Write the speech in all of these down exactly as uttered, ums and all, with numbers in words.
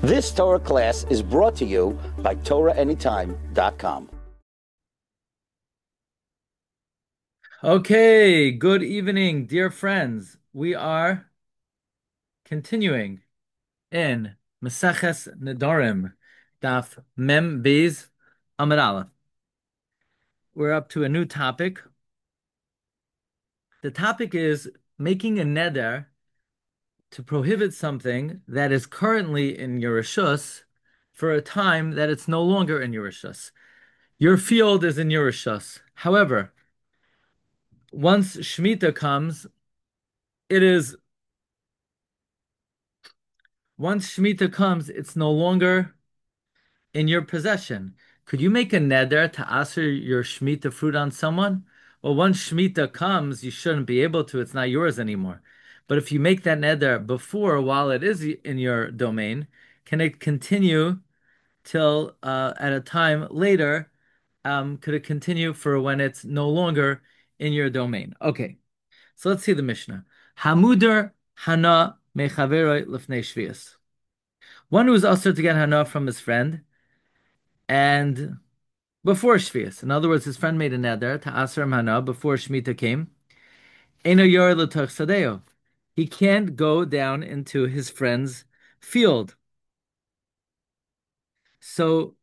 This Torah class is brought to you by Torah Anytime dot com. Okay, good evening, dear friends. We are continuing in Maseches Nedarim, Daf Mem Beis Amud Aleph. We're up to a new topic. The topic is making a neder to prohibit something that is currently in your rishus for a time that it's no longer in your rishus. Your field is in your rishus. However, once Shemitah comes, it is once Shemitah comes, it's no longer in your possession. Could you make a neder to aser your Shemitah fruit on someone? Well, once Shemitah comes, you shouldn't be able to. It's not yours anymore. But if you make that neder before, while it is in your domain, can it continue till uh, at a time later? Um, could it continue for when it's no longer in your domain? Okay, so let's see the Mishnah. Hamuder hana mechaveroi lifnei shvius. One who is also to get hana from his friend, and before Shvius. In other words, his friend made a neder to Aser Hana before Shemitah came. Eno yor l'toch sadeo. He can't go down into his friend's field. So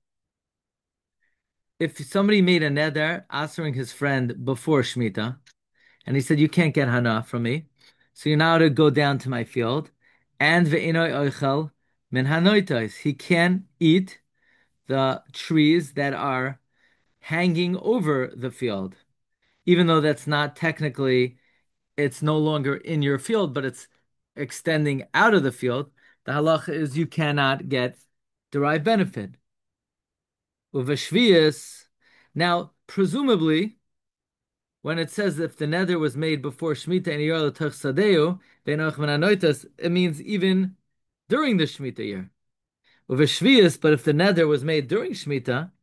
if somebody made a neder answering his friend before Shemitah, and he said, "You can't get Hana from me, so you're now to go down to my field," and ve'enoi oichel min hanoitos. He can eat the trees that are hanging over the field, even though that's not technically, it's no longer in your field, but it's extending out of the field. The halacha is you cannot get derived benefit. Uvashvius. Now, presumably, when it says if the nether was made before Shemitah and Iyar l'toch sadeu, beinoch menanoitas, it means even during the Shemitah year. Uvashvius, but if the nether was made during Shemitah,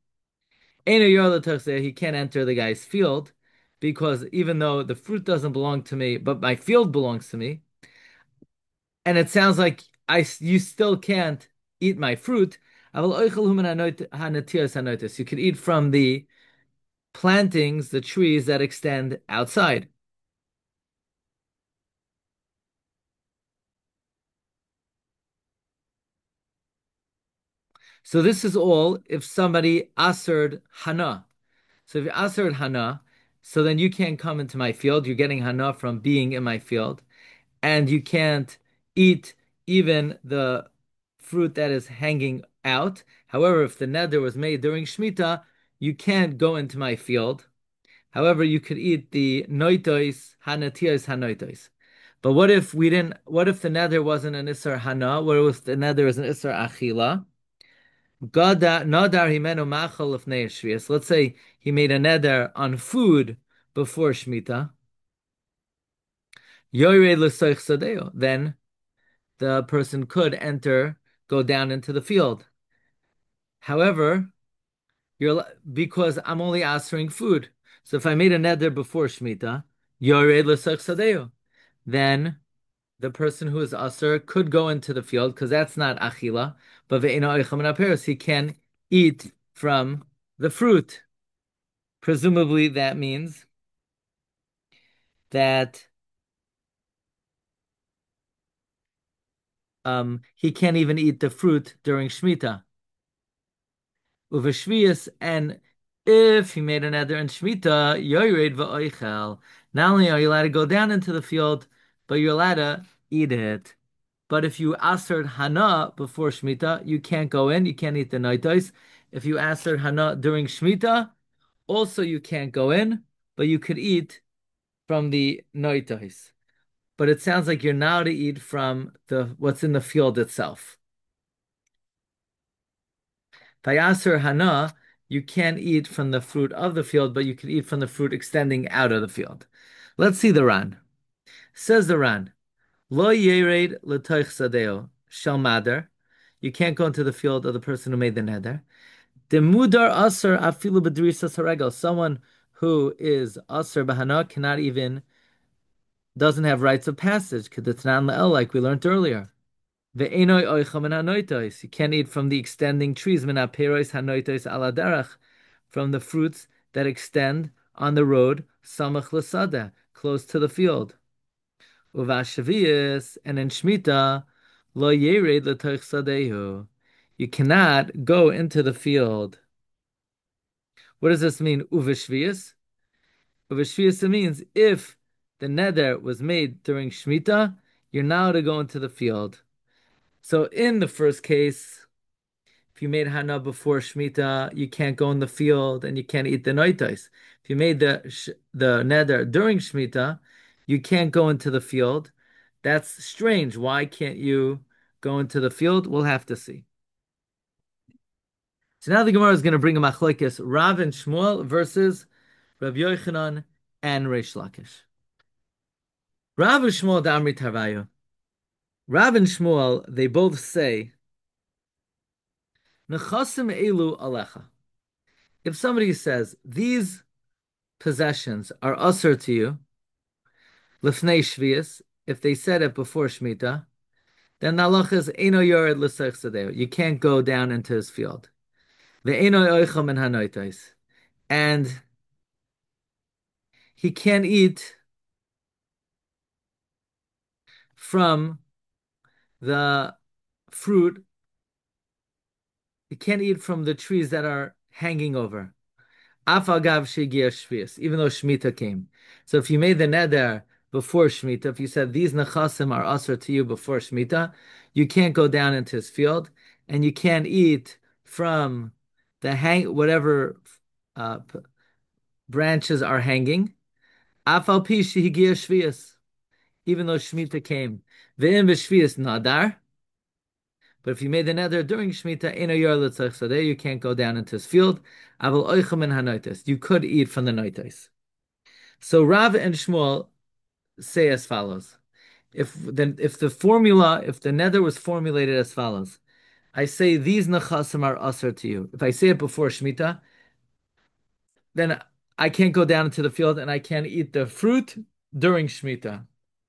he can't enter the guy's field, because even though the fruit doesn't belong to me, but my field belongs to me, and it sounds like I you still can't eat my fruit. You could eat from the plantings, the trees that extend outside. So this is all if somebody asered hana. So if you asered hana, so then you can't come into my field. You're getting hana from being in my field, and you can't eat even the fruit that is hanging out. However, if the neder was made during Shemitah, you can't go into my field. However, you could eat the noitois, hanatios, hanoitois. But what if we didn't? What if the neder wasn't an isar hana? What if the neder is an isar achila? Gada nadar himenu machal lefnei shvius. Let's say he made a neder on food before Shemitah. Yored l'soich sadeo. Then the person could enter, go down into the field. However, you're because I'm only answering food. So if I made a neder before Shemitah, Yored l'soich sadeo, then the person who is aser could go into the field because that's not achila, but ve'ena oichem aperos, he can eat from the fruit. Presumably, that means that um, he can't even eat the fruit during Shemitah. Uvashvius, and if he made an neder in Shemitah, yoyred va'oichel. Not only are you allowed to go down into the field, but you're allowed to eat it. But if you asered hana before Shemitah, you can't go in. You can't eat the noitos. If you asered hana during Shemitah, also you can't go in, but you could eat from the noitos. But it sounds like you're now to eat from the what's in the field itself. Vayaser hana, you can't eat from the fruit of the field, but you can eat from the fruit extending out of the field. Let's see the Ran. Says the Ran, Lo yered l'toich sadeo shel mader. You can't go into the field of the person who made the neder. Demudar aser afilu b'drisas haregel. Someone who is aser b'hana cannot even, doesn't have rights of passage, kedetnan le'el, like we learned earlier. Ve'enoi oicha min hanoitos. You can't eat from the extending trees, min haperos hanoitos ala derech, from the fruits that extend on the road, samach l'sadeh, close to the field. Uvashavias, and in Shemitah, lo yered l'toich sadehu. You cannot go into the field. What does this mean? Uvashvias? Uvashvias means if the neder was made during Shemitah, you're now to go into the field. So in the first case, if you made Hana before Shemitah, you can't go in the field and you can't eat the noitais. If you made the the neder during Shemitah, you can't go into the field. That's strange. Why can't you go into the field? We'll have to see. So now the Gemara is going to bring a machlokes Rav and Shmuel versus Rav Yochanan and Reish Lakish. Rav and Shmuel Damri Tarvayu. Rav and Shmuel, they both say, Nechasim elu alecha. If somebody says, these possessions are usher to you, lifnei shvius, if they said it before Shemitah, then the halacha is eino yored l'sech sadeo. You can't go down into his field. Ve'eino oicha min hanoitais. And he can't eat from the fruit. He can't eat from the trees that are hanging over. Afagav shegia shvius, even though Shemitah came. So if you made the neder before Shemitah, if you said these nechasim are usher to you before Shemitah, you can't go down into his field, and you can't eat from the hang whatever uh, p- branches are hanging. Afal pi shehigia shvius, even though Shemitah came. Ve'im v'shvius nadar. But if you made the neder during Shemitah, eno yor l'tzach sadeh, you can't go down into his field. Aval oichem min hanoites. You could eat from the noites. So Rav and Shmuel say as follows: If then, if the formula, if the neder was formulated as follows, I say these nechasim are usher to you. If I say it before Shemitah, then I can't go down into the field and I can't eat the fruit during Shemitah.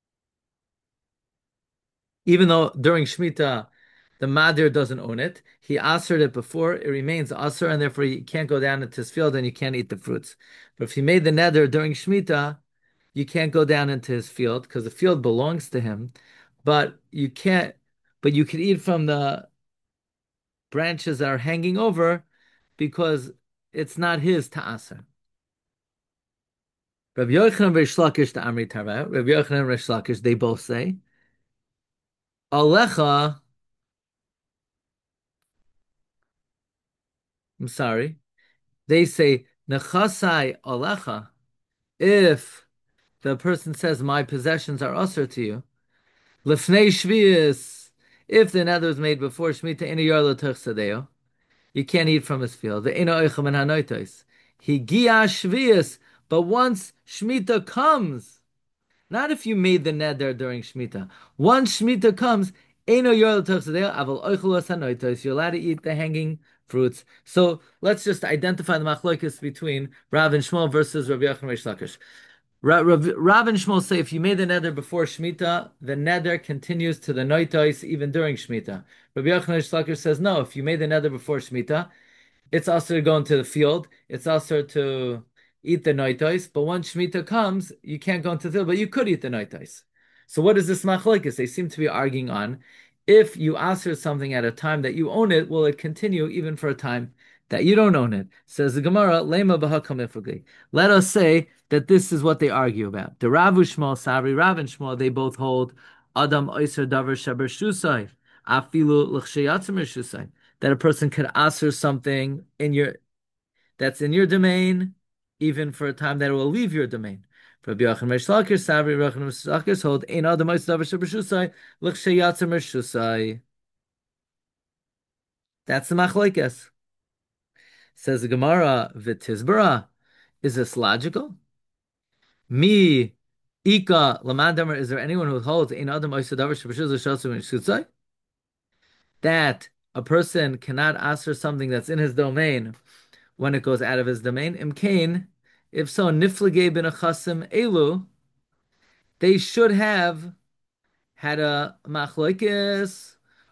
Even though during Shemitah the Madir doesn't own it, he assered it before, it remains aser, and therefore you can't go down into his field and you can't eat the fruits. But if he made the neder during Shemitah, you can't go down into his field because the field belongs to him, but you can't, but you can eat from the branches that are hanging over because it's not his ta'aser. Rabbi Yochanan and Reish Lakish to Amri Tarva, Rabbi Yochanan and Reish Lakish, they both say, Alecha, I'm sorry, they say, Nechasai Alecha, if the person says, my possessions are usher to you, Lefnei Shvius, if the nether was made before Shemitah, in a yarla sadeo, you can't eat from his field. The ino oichem and hanoitos. He gia Shvius, but once Shemitah comes, not if you made the neder during Shemitah. Once Shemitah comes, eno yarla sadeo, aval oichelos hanoitos. You're allowed to eat the hanging fruits. So let's just identify the machlokes between Rav and Shmuel versus Rabbi Yochanan Reish Lakish. Rav, Rav and Shmuel say if you made the neder before Shemitah, the neder continues to the noitos even during Shemitah. Rabbi Yochanan Reish Lakish says no. If you made the neder before Shemitah, it's also to go into the field. It's also to eat the noitos. But once Shemitah comes, you can't go into the field, but you could eat the noitos. So what is this machlokes? They seem to be arguing on if you answer something at a time that you own it, will it continue even for a time that you don't own it? Says the Gemara, Lema b'hakam. Let us say that this is what they argue about. The Rav Shmuel, Sabri, Rav and Shmuel, they both hold Adam Oiser Davar Shaber Shusai, Afilu L'chsheyatzim Shusai, that a person could answer something in your that's in your domain, even for a time that it will leave your domain. Rabbi Yochanan Reish Lakish, Sabri Yochanan Reish Lakish hold Ein Adam Oiser Davar Shaber Shusai, L'chsheyatzim Shusai. That's the machlokes. Says the Gemara, V'tizbara. Is this logical? Me, Ika, Lamandamer, is there anyone who holds in Adam that a person cannot ask for something that's in his domain when it goes out of his domain? Imkain, if so, Niflige bin Achasim Elu, they should have had a machlokes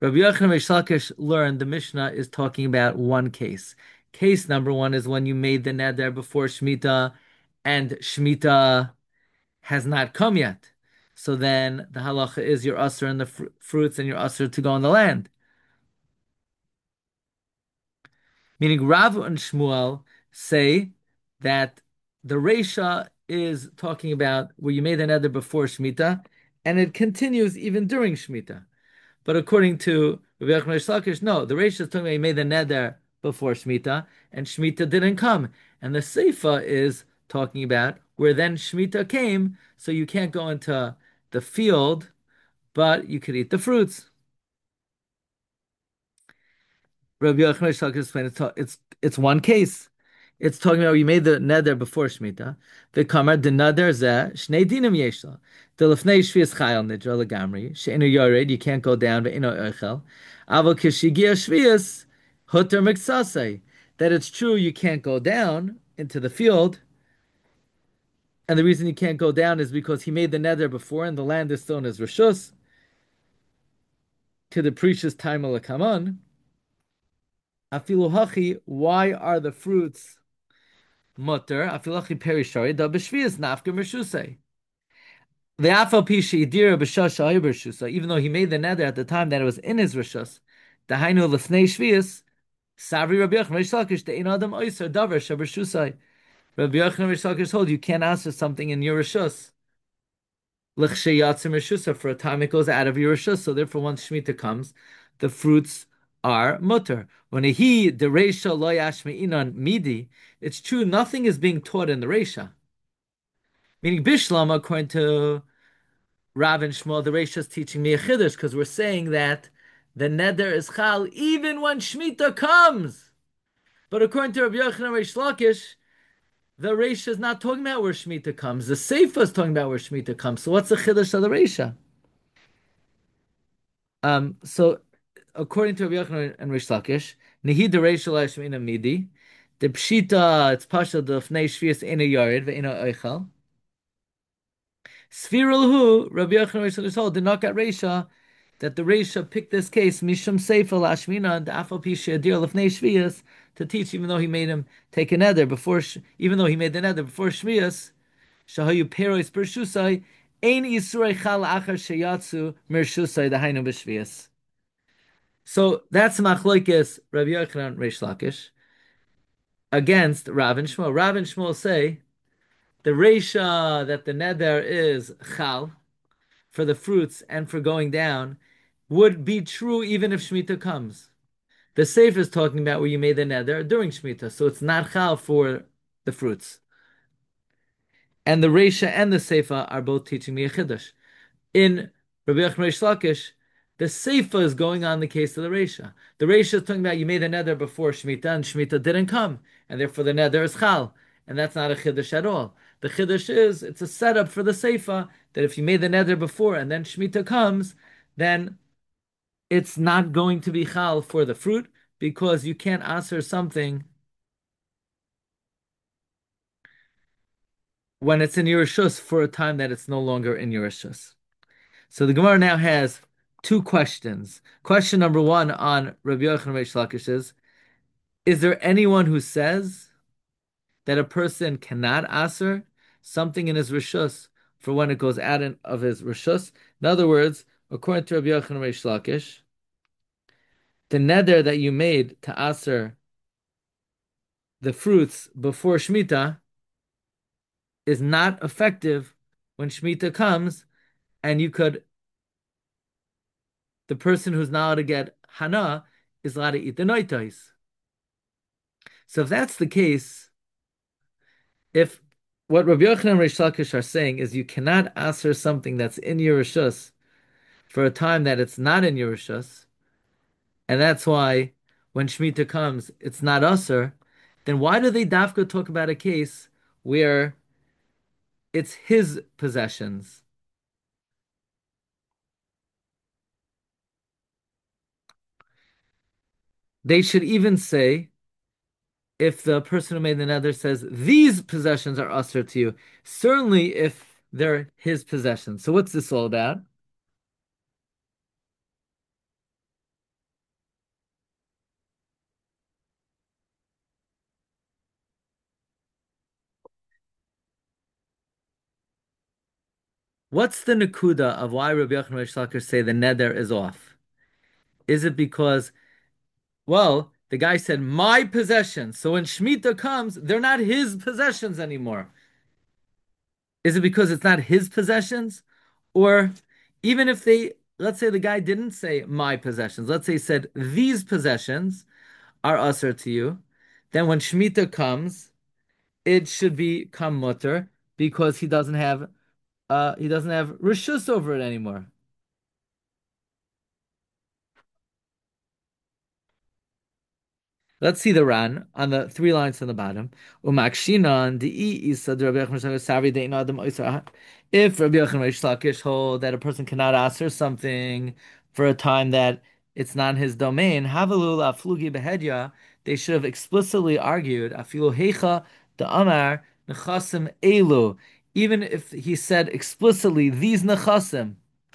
Rabbi Yochanan and Reish Lakish learned the Mishnah is talking about one case. Case number one is when you made the neder before Shemitah, and Shemitah has not come yet. So then the halacha is you're usher in the fr- fruits and you're usher to go on the land. Meaning Rav and Shmuel say that the Reisha is talking about where you made the neder before Shemitah, and it continues even during Shemitah. But according to Rabbi Yochanan Reish Lakish, no, the Reisha is talking about he made the neder before Shemitah, and Shemitah didn't come. And the Seifa is talking about where then Shemitah came, so you can't go into the field, but you could eat the fruits. Rabbi Yochanan Reish Lakish explained it's, it's it's one case. It's talking about you made the neder before Shemitah. The kamar the neder zeh shnei dinim yeshla. The lefnei shvius chayil nidra legamri she'enu yored you can't go down but ino echel. Aval kishigia shvius huter miksasei. That it's true you can't go down into the field, and the reason you can't go down is because he made the neder before, and the land is still in his rishus to the precious time of lekaman. Afilu hachi, why are the fruits mutter? Afilu hachi perishari da b'shvius nafka mershusei. The afal pishi idira b'shasha ayibershusa. Even though he made the neder at the time that it was in his rishus, the hainu lefnei shvius savri Rabbi Yochanan Reish Lakish the ein adam oiser davar shabershusai. Rabbi Yochanan Reish Lakish told you can't answer something in your rishus. L'chshei yatzim reshusa, for a time it goes out of your rishus. So therefore, once Shemitah comes, the fruits are mutter. When a he the reisha lo yashmeinan midi, it's true nothing is being taught in the reisha. Meaning bishlam, according to Rav and Shmuel, the reisha is teaching me a chiddush because we're saying that the neder is chal even when Shemitah comes. But according to Rabbi Yochanan Reish Lakish, the reisha is not talking about where Shemitah comes. The Seifa is talking about where Shemitah comes. So what's the chiddush of the reisha? Um, so according to Rabbi Yochanan and Reish Lakish, Nehi dereishal Shmeina Midi, the Pshita, it's Pasha, the Fnei Shvius Ena Yared, Ve'ena Eichel. Sphirul Hu, Rabbi Yochanan and Reish Lakish told, did not get Reisha, that the Reisha picked this case, Mishum Seifa Lashmina, the Afal Pisha Adir Lefnei Shvius, to teach, even though he made him take a nether before, even though he made the nether before Shvius, Shahayu Perois Pershusai, Ein Yisurai Chal Achar Sheyatsu Mershusai, the Hainu B'Shvius. So that's Machlokes Rabbi Yochanan Reish Lakish against Rav and Shmuel. Rav and Shmuel say the Reisha that the neder is chal for the fruits and for going down would be true even if Shemitah comes. The Sefer is talking about where you made the neder during Shemitah, so it's not chal for the fruits. And the Reisha and the Sefer are both teaching me a chiddush. In Rabbi Yochanan Reish Lakish, the Seifa is going on the case of the Reisha. The Reisha is talking about you made a neder before Shemitah, and Shemitah didn't come, and therefore the neder is chal, and that's not a chiddush at all. The chiddush is it's a setup for the Seifa that if you made the neder before and then Shemitah comes, then it's not going to be chal for the fruit because you can't answer something when it's in your rishus for a time that it's no longer in your rishus. So the Gemara now has two questions. Question number one on Rabbi Yochanan Reish Lakish is, is there anyone who says that a person cannot answer something in his rishus for when it goes out in, of his rishus? In other words, according to Rabbi Yochanan Reish Lakish, the neder that you made to answer the fruits before Shemitah is not effective when Shemitah comes, and you could, the person who's not allowed to get hana is allowed to eat the noitais. So if that's the case, if what Rabbi Yochanan and Reish Lakish are saying is you cannot answer something that's in your rishus for a time that it's not in your rishus, and that's why when Shemitah comes it's not usher, then why do they dafka talk about a case where it's his possessions? They should even say, if the person who made the nether says these possessions are usher to you, certainly if they're his possessions. So what's this all about? What's the nakuda of why Rabbi Yochanan and Reish Lakish say the neder is off? Is it because, well, the guy said my possessions, so when Shemitah comes, they're not his possessions anymore. Is it because it's not his possessions? Or even if they, let's say the guy didn't say my possessions, let's say he said these possessions are usher to you, then when Shemitah comes, it should become mutter because he doesn't have uh he doesn't have rishus over it anymore. Let's see the Ran on the three lines on the bottom. Umakshinan the isa Rabbi Yochanan Savi de Adam Oisar. If Rabbi Yochanan Reish Lakish hold that a person cannot answer something for a time that it's not his domain, Havelul Aflugi Behedya, they should have explicitly argued Afilu Heicha the Amar Nechasim Elu. Even if he said explicitly these Nechasim.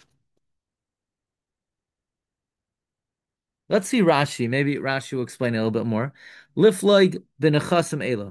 Let's see Rashi. Maybe Rashi will explain it a little bit more. Lifloig b'nechasim elo.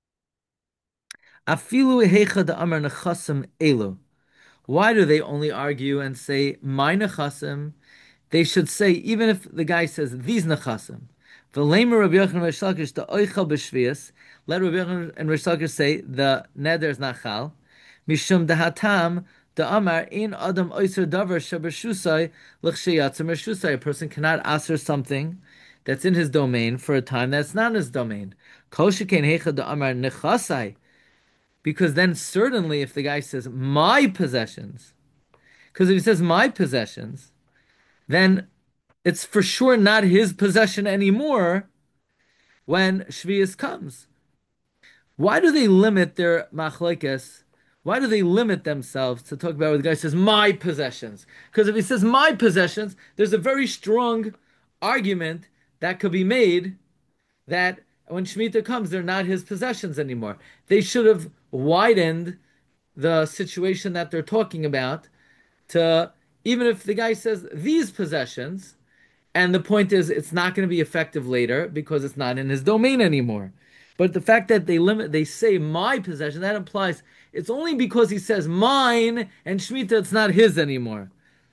Afilu heicha da amar nechasim elo. Why do they only argue and say my nechasim? They should say even if the guy says these nechasim. V'leimer Rabbi Yochanan Reish Lakish the oichel b'shvius. Let Rabbi Yochanan and Reish Lakish say the neder is not chal. Mishum dahatam the amar in adam oiser davar shabershusai l'chsheyatzim reshusai. A person cannot answer something that's in his domain for a time that's not in his domain. Kol shekain heicha the amar nechasai. Because then certainly if the guy says my possessions, because if he says my possessions, then it's for sure not his possession anymore when Shvius comes. Why do they limit their machlekes? Why do they limit themselves to talk about what the guy says my possessions? Because if he says my possessions, there's a very strong argument that could be made that when Shemitah comes, they're not his possessions anymore. They should have widened the situation that they're talking about to even if the guy says these possessions, and the point is it's not going to be effective later because it's not in his domain anymore. But the fact that they limit, they say my possession, that implies it's only because he says mine and Shemitah, it's not his anymore.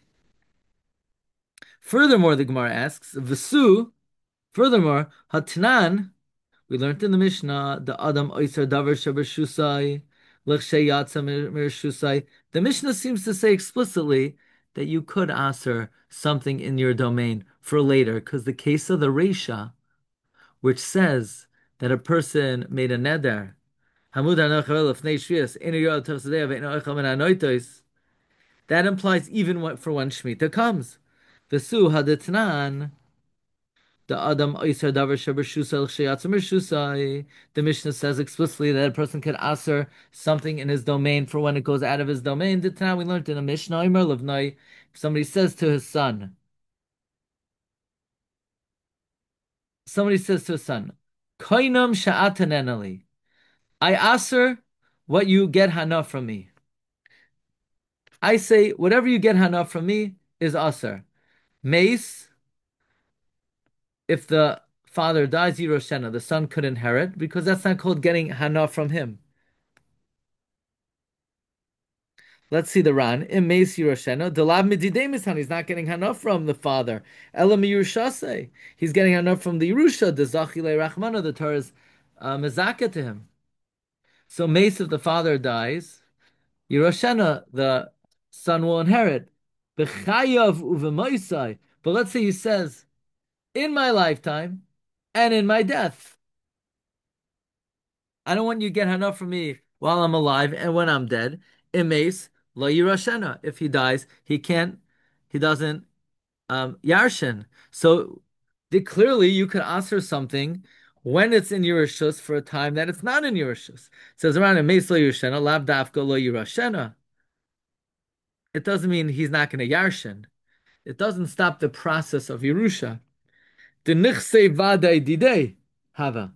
Furthermore, the Gemara asks, Vesu, furthermore, Hatnan, we learned in the Mishnah, the Adam Oiser Davar Shaber Shusai, Lechshe Yatsa Mir Shusai. The Mishnah seems to say explicitly that you could answer something in your domain for later, because the case of the Reisha, which says that a person made a neder, that implies even what for when Shemitah comes. Vesu hadetnan. The Adam Oiser Davar Shaber Shusai L'Sheyatzim Shusai. The Mishnah says explicitly that a person can answer something in his domain for when it goes out of his domain. The time we learned in the Mishnah, if somebody says to his son, somebody says to his son, Koinam Sha'atanenali, I answer what you get hana from me. I say whatever you get hana from me is aser. Mace, if the father dies, Yeroshena, the son could inherit because that's not called getting hana from him. Let's see the Ran. Imeis Yeroshena. Delab mididemisan. He's not getting hana from the father. Elam Yerushase. He's getting hana from the Yerusha. The Zachile Rachmana. The Torah is uh, mezaka to him. So Mace, if the father dies, Yeroshena, the son will inherit. B'chayav uvemoisai. But let's say he says, in my lifetime and in my death, I don't want you to get hana from me while I'm alive and when I'm dead. Imeis lo Yeroshena. If he dies, he can't. He doesn't um, yarshin. So the, clearly you could answer something when it's in Yerushus for a time that it's not in Yerushus. It says around in Meis lo Yerushena, lav dafka lo Yerushena. It doesn't mean he's not going to yarshin. It doesn't stop the process of Yerusha. The nichse vadai didei hava.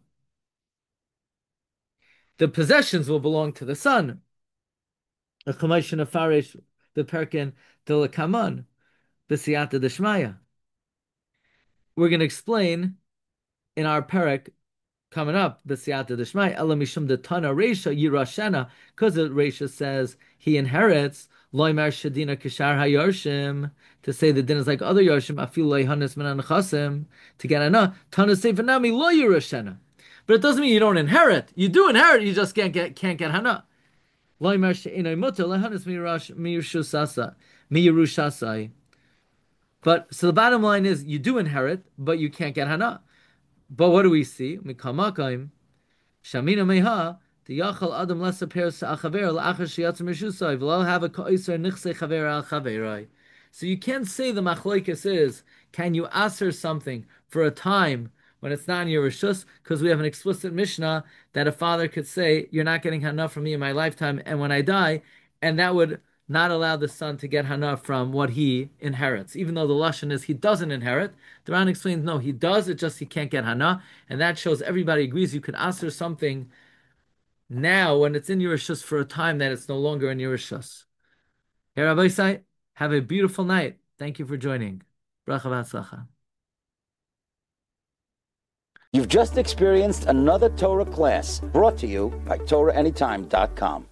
The possessions will belong to the son. The Chumash Farish, the Perkin, the Lakaman, the Siyata Deshmaya. We're going to explain in our parak coming up, b'siyata d'shmai, ela mishum detana reisha yirashena, because the reisha says he inherits, loymar shadina kishar hayorshim, to say the din is like other yorshim, afil leihanis minan chasim, to get ana, tana sefanami lo yirashena. But it doesn't mean you don't inherit. You do inherit, you just can't get can't get hana. Loymar she'inay muta lehanis mirushasasa, mirushasai. But so the bottom line is you do inherit, but you can't get hana. But what do we see? Mikamakim, Shamina Meha, the Yachal Adam less appears to Achaver, La'achar Shiatz Meshusai, V'lo have a Koiser Nichse Chaver al Chaverai. So you can't say the Machlokes is, can you answer something for a time when it's not in your Rishus? Because we have an explicit Mishnah that a father could say, you're not getting Hana from me in my lifetime, and when I die, and that would not allow the son to get Hana from what he inherits. Even though the Lashon is he doesn't inherit, the Ran explains, no, he does, it's just he can't get Hana, and that shows everybody agrees you can answer something now when it's in your Rishus for a time that it's no longer in your Rishus. Hey, Rabbi Sai, have a beautiful night. Thank you for joining. Bracha v'atzlacha. You've just experienced another Torah class brought to you by Torah Anytime dot com.